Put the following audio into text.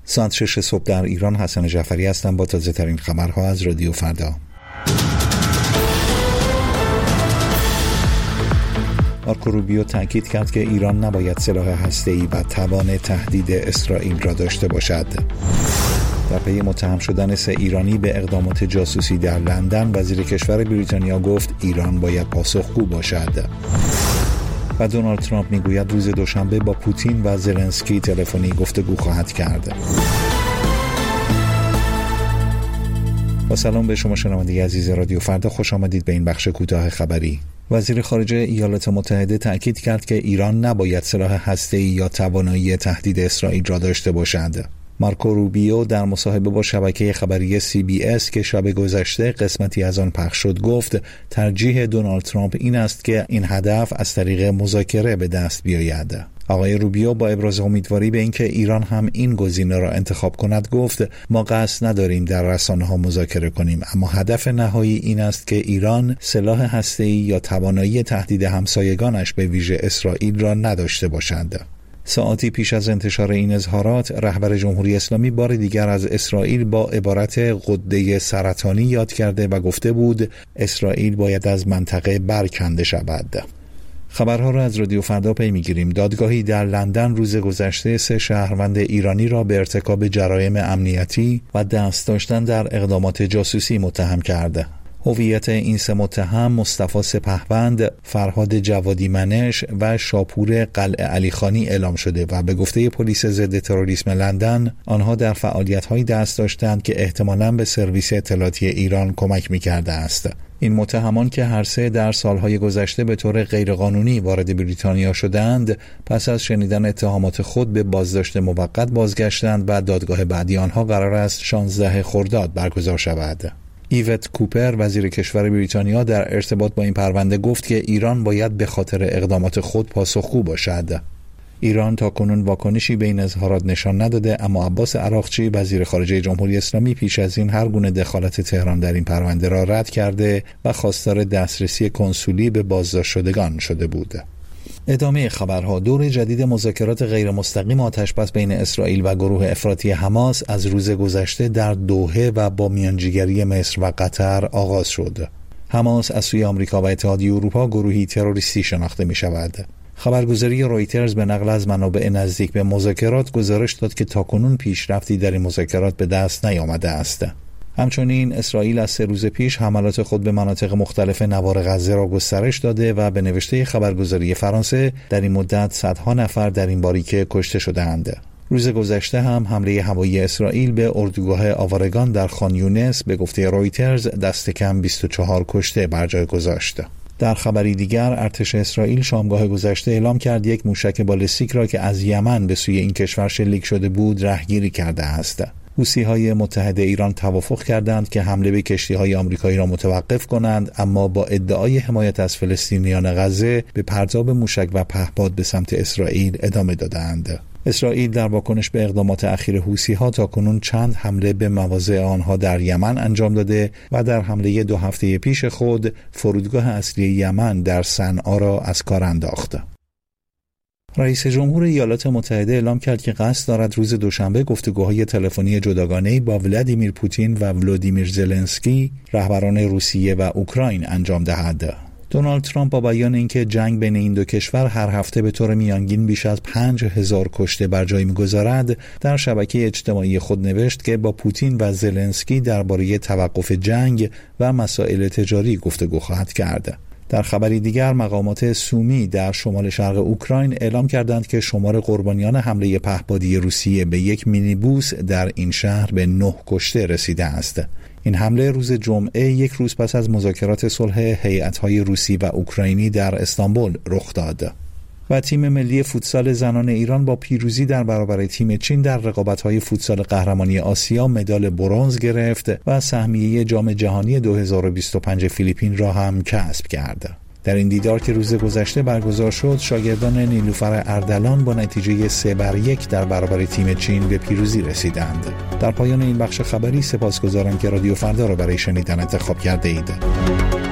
ساعت 6 صبح در ایران. حسن جعفری هستم با تازه ترین خبرها از رادیو فردا. مارکو روبیو تاکید کرد که ایران نباید سلاح هسته‌ای و توان تهدید اسرائیل را داشته باشد. در پی متهم شدن 3 ایرانی به اقدامات جاسوسی در لندن، وزیر کشور بریتانیا گفت ایران باید پاسخگو باشد. و دونالد ترامپ میگوید روز دوشنبه با پوتین و زلنسکی تلفنی گفتگو خواهد کرد. با سلام به شما شنونده عزیز رادیو فردا، خوش آمدید به این بخش کوتاه خبری. وزیر خارجه ایالات متحده تأکید کرد که ایران نباید سلاح هسته‌ای یا توانایی تهدید اسرائیل را داشته باشد. مارکو روبیو در مصاحبه با شبکه خبری CBS که شب گذشته قسمتی از آن پخش شد گفت ترجیح دونالد ترامپ این است که این هدف از طریق مذاکره به دست بیاید. آقای روبیو با ابراز امیدواری به اینکه ایران هم این گزینه را انتخاب کند گفت ما قصد نداریم در رسانه‌ها مذاکره کنیم، اما هدف نهایی این است که ایران سلاح هسته‌ای یا توانایی تهدید همسایگانش به ویژه اسرائیل را نداشته باشد. ساعتی پیش از انتشار این اظهارات، رهبر جمهوری اسلامی بار دیگر از اسرائیل با عبارت غده سرطانی یاد کرده و گفته بود اسرائیل باید از منطقه برکنده شود. خبرها را از رادیو فردا پی می‌گیریم. دادگاهی در لندن روز گذشته 3 شهروند ایرانی را به ارتکاب جرایم امنیتی و دست داشتن در اقدامات جاسوسی متهم کرده. هویت این 3 متهم مصطفی سپهبند، فرهاد جوادی منش و شاپور قلعه علیخانی اعلام شده و به گفته پلیس ضد تروریسم لندن آنها در فعالیت‌هایی دست داشتند که احتمالاً به سرویس اطلاعاتی ایران کمک می‌کرده است. این متهمان که هر 3 در سالهای گذشته به طور غیرقانونی وارد بریتانیا شدند، پس از شنیدن اتهامات خود به بازداشت موقت بازگشتند و دادگاه بعدی آنها قرار است 16 خرداد برگزار شود. ایوت کوپر وزیر کشور بریتانیا در ارتباط با این پرونده گفت که ایران باید به خاطر اقدامات خود پاسخگو باشد. ایران تاکنون واکنشی به این اظهارات نشان نداده، اما عباس عراقچی وزیر خارجه جمهوری اسلامی پیش از این هر گونه دخالت تهران در این پرونده را رد کرده و خواستار دسترسی کنسولی به بازداشت شدگان شده بود. ادامه خبرها. دور جدید مذاکرات غیر مستقیم آتشبس بین اسرائیل و گروه افراطی حماس از روز گذشته در دوحه و با میانجیگری مصر و قطر آغاز شد. حماس از سوی آمریکا و اتحادیه اروپا گروهی تروریستی شناخته می شود. خبرگزاری رویترز به نقل از منابع نزدیک به مذاکرات گزارش داد که تاکنون پیشرفتی در این مذاکرات به دست نیامده است. همچنین اسرائیل از 3 روز پیش حملات خود به مناطق مختلف نوار غزه را گسترش داده و به نوشته خبرگزاری فرانسه در این مدت صدها نفر در این باریکه کشته شده‌اند. روز گذشته هم حمله هوایی اسرائیل به اردوگاه آوارگان در خان یونس به گفته رویترز دست کم 24 کشته بر جای گذاشت. در خبری دیگر، ارتش اسرائیل شامگاه گذشته اعلام کرد یک موشک بالستیک را که از یمن به سوی این کشور شلیک شده بود رهگیری کرده است. حوثی‌های متحد ایران توافق کردند که حمله به کشتی‌های آمریکایی را متوقف کنند، اما با ادعای حمایت از فلسطینیان غزه به پرتاب موشک و پهپاد به سمت اسرائیل ادامه دادند. اسرائیل در واکنش به اقدامات اخیر حوثی‌ها تاکنون چند حمله به مواضع آنها در یمن انجام داده و در حمله 2 هفته پیش خود فرودگاه اصلی یمن در صنعا را از کار انداخت. رئیس جمهور ایالات متحده اعلام کرد که قصد دارد روز دوشنبه گفتگوهای تلفنی جداگانه‌ای با ولادیمیر پوتین و ولودیمیر زلنسکی، رهبران روسیه و اوکراین انجام دهد. دونالد ترامپ با بیان اینکه جنگ بین این 2 کشور هر هفته به طور میانگین بیش از 5000 کشته بر جای می‌گذارد، در شبکه اجتماعی خود نوشت که با پوتین و زلنسکی درباره توقف جنگ و مسائل تجاری گفتگو خواهد کرد. در خبری دیگر، مقامات سومی در شمال شرق اوکراین اعلام کردند که شمار قربانیان حمله پهپادی روسیه به یک مینیبوس در این شهر به 9 کشته رسیده است. این حمله روز جمعه، یک روز پس از مذاکرات صلح هیئت‌های روسی و اوکراینی در استانبول رخ داد. و تیم ملی فوتسال زنان ایران با پیروزی در برابر تیم چین در رقابت‌های فوتسال قهرمانی آسیا مدال برنز گرفت و سهمیه جام جهانی 2025 فیلیپین را هم کسب کرد. در این دیدار که روز گذشته برگزار شد، شاگردان نیلوفر اردلان با نتیجه 3-1 در برابر تیم چین به پیروزی رسیدند. در پایان این بخش خبری سپاسگزارم که رادیو فردا را برای شنیدن انتخاب کرده اید.